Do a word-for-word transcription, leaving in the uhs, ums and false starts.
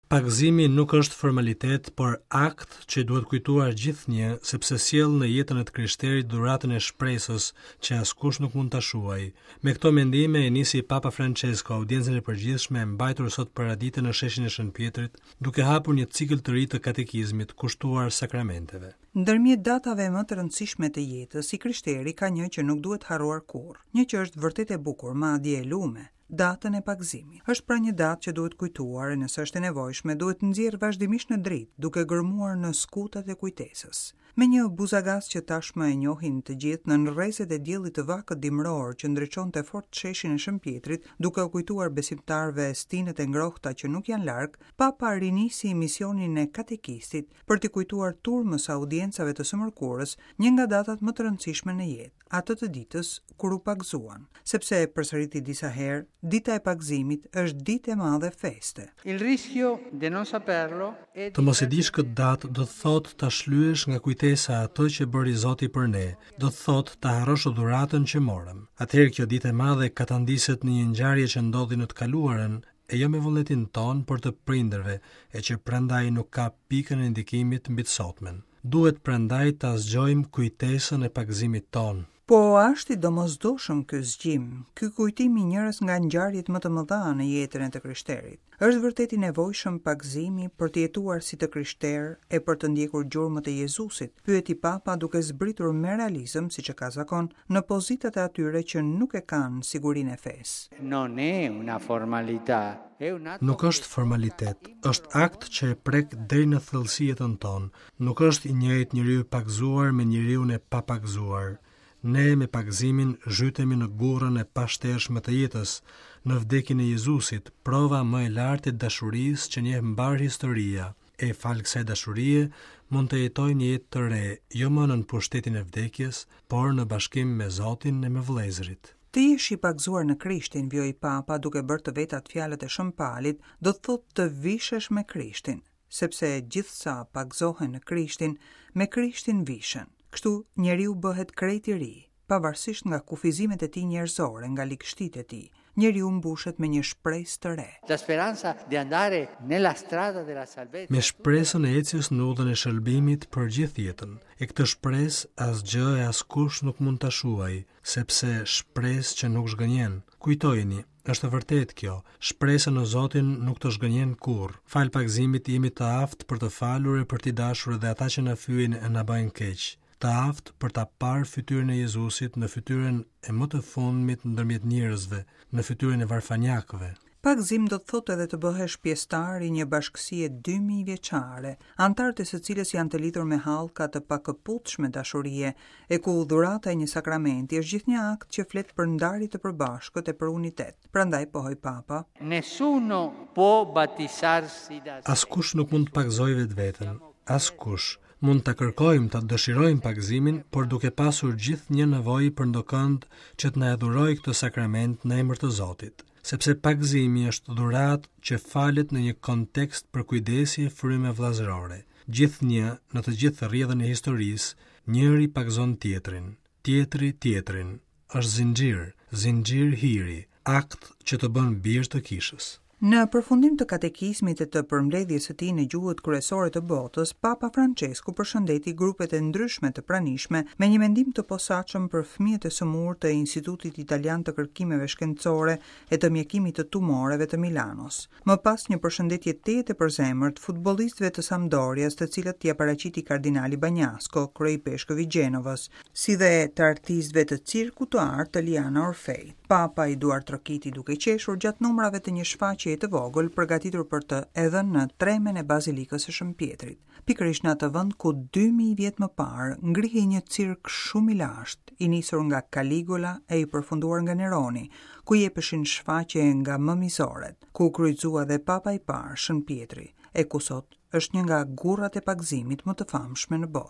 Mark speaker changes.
Speaker 1: Pagëzimi nuk është formalitet, por akt që duhet kujtuar gjithnjë, sepse sjell në jetën e të krishterit dhuratën e shpresës që askush nuk mund ta shuajë. Me këto mendime e nisi Papa Francesco audiencën e përgjithshme e mbajtur sot paradite në sheshin e Shën Pjetrit, duke hapur një cikël të ri të katekizmit kushtuar sakramenteve.
Speaker 2: Ndërmjet datave më të rëndësishme të jetës, si krishteri ka një që nuk duhet harruar kurrë, një që është vërtet e bukur, madje e lume. Datën e pagëzimit. Është pra një datë që duhet kujtuar e nëse është e nevojshme, duhet nxjerrë vazhdimisht në dritë, duke gërmuar në skutat e kujtesës. Me një buzagaz që tashmë e njohin të gjithë, në rrezet e diellit të vakët dimror që ndriçonte fort sheshin e Shën Pjetrit, duke u kujtuar besimtarëve stinet e ngrohta që nuk janë larg, Papa rinisi misionin e katekistit për të kujtuar turmës audiencave të së mërkurës, një nga datat më të rëndësishme në jetë, atë të ditës kur u pagëzuan, sepse përsëriti disa herë, dita e pagëzimit është ditë e madhe feste.
Speaker 3: Il rischio di non saperlo è
Speaker 1: Të mos e dish këtë datë do të thotë ta shlyesh nga kujtesa atë që bëri Zoti për ne, do të thotë ta harrosh dhuratën që morëm. Atëherë kjo ditë e madhe katandiset në një ngjarje që ndodhi në të kaluarën, e jo me vullnetin ton, por të prindërve, e që prandaj nuk ka pikën e ndikimit mbi të sotmen. Duhet prandaj ta zgjojmë kujtesën e pagëzimit ton.
Speaker 2: Po është i domosdoshëm ky zgjim, ky kujtim i njërës nga ngjarjet më të mëdha në jetën e të krishterit. Është vërtet i nevojshëm pagëzimi për të jetuar si të krishterë e për të ndjekur gjurmët e Jezusit, pyeti Papa duke zbritur me realizëm, siç e ka zakon, në pozitat e atyre që nuk e kanë sigurinë e fesë.
Speaker 3: non è una formalità, è un atto.
Speaker 1: Nuk është formalitet, është akt që e prek deri në thellësijetën tonë. Nuk është i njëjtë njeriu i pagëzuar me njeriu e papagëzuar. Ne me pagëzimin zhytemi në gurrën e pashtershme të jetës, në vdekjen e Jezusit, prova më e lartë e dashurisë që njeh mbar historia. E fal kësaj dashurie mund të jetojë një jetë të re, jo më në pushtetin e vdekjes, por në bashkim me Zotin e me vëllezërit.
Speaker 2: Të jesh i pagëzuar në Krishtin, vjoi Papa duke bërë të vetat fjalët e Shëmpalit, do të thotë të vishesh me Krishtin, sepse gjithsa pagëzohen në Krishtin, me Krishtin vishen. Kështu njeriu bëhet krejt i ri, pavarësisht nga kufizimet e tij njerëzore, nga ligështitë e tij. Njeriu mbushet me një shpresë të re.
Speaker 3: La speranza di andare nella strada della salvezza.
Speaker 1: Me shpresën e ecjes në udhën e shërbimit për gjithë jetën. E këtë shpresë asgjë e askush nuk mund ta shuajë, sepse shpresë që nuk zhgënjen. Kujtojeni, është vërtet kjo, shpresa në Zotin nuk të zhgënjen kurrë. Fal pagëzimit jemi të aftë për të falur e për t'i dashur edhe ata që na fyen e na bëjnë keq. Të aftë për ta parë fytyrën e Jezusit në fytyrën e më të fundmit ndërmjet njerëzve, në fytyrën e varfanjakëve.
Speaker 2: Pagëzim do të thotë edhe të bëhesh pjesëtar i një bashkësie dy mijë vjeçare, antarët e së cilës janë të lidhur me hallka të pakëputshme dashurie, e ku dhurata e një sakramenti është gjithnjë akt që flet për ndarje të përbashkët e për unitet. Prandaj pohoi Papa,
Speaker 3: Nessuno può battizzarsi da sé.
Speaker 1: Askush nuk mund të pagëzojë vetveten. Askush. Mund të kërkojmë të dëshirojmë pagëzimin, por duke pasur gjithë një nevojë për ndokënd që të na edhurojë këtë sakrament në emër të Zotit. Sepse pagëzimi është dhuratë që falet në një kontekst për kujdesje fryme vllazërore. Gjithnjë në të gjithë rrjedhën e historisë, njëri pagëzon tjetrin, tjetri tjetrin. Është zinxhir, zinxhir hiri, akt që të bën bir të kishës.
Speaker 2: Në përfundim të katekizmit e të përmbledhjes së tij në gjuhët kryesore të botës, Papa Francesco përshëndeti grupet e ndryshme të pranishme me një mendim të posaçëm për fëmijët e sëmurë të Institutit Italian të Kërkimeve Shkencore e të Mjekimit të Tumoreve të Milanos. Më pas një përshëndetje të jetë për zemër të futbollistëve të Sampdorias, të cilët t'i paraqiti kardinali Bagnasco, kryepeshkovi i Gjenovës, si dhe të artistëve të cirku të art të Liana Orfejt. Papa i duar trokiti duke qeshur gjatë numrave të një shfaqjeje të vogël përgatitur për të edhën në tremen e Bazilikës së Shën Pjetrit. Pikërisht në atë vend ku dy mijë vjet më parë ngrihej një cirk shumë i lashtë, i nisur nga Caligula e i përfunduar nga Neroni, ku jepeshin shfaqje nga më mizoret, ku kryqëzua dhe Papa i parë Shën Pjetri, e ku sot është një nga gurrat e pagëzimit më të famshme në botë.